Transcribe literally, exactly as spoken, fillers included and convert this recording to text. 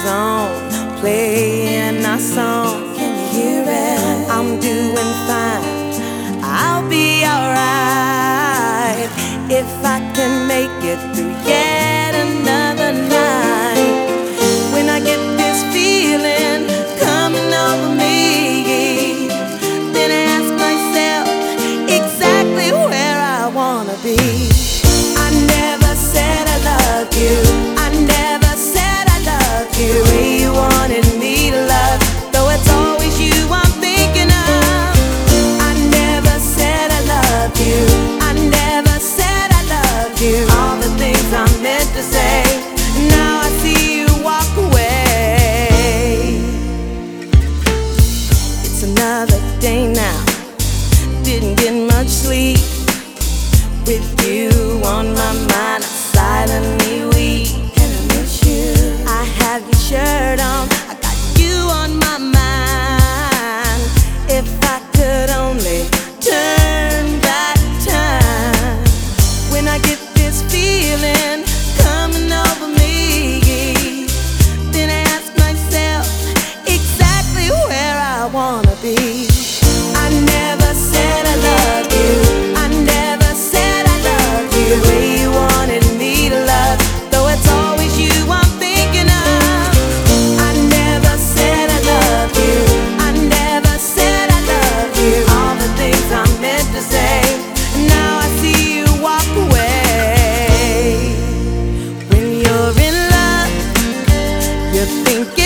on, playing our song. Can you hear it? I'm doing fine, I'll be alright if I can make it through yet another night. When I get this feeling coming over me, then I ask myself exactly where I wanna be. I never said I loved you, I never said I loved you the way you wanted me to love, though it's always you I'm thinking of. I never said I loved you, I never said I loved you all the things I meant to say. Now I see you walk away. It's another day now, didn't get much sleep. With you on my mind, I silently weep. And I miss you. I have your shirt on, I got you on my mind. If I could only turn back time. When I get this feeling coming over me, then I ask myself exactly where I wanna be. I never said I loved you, I never said I loved you the way you wanted me to love, though it's always you I'm thinking of. I never said I loved you, I never said I loved you all the things I meant to say. Now I see you walk away. When you're in love, you're thinking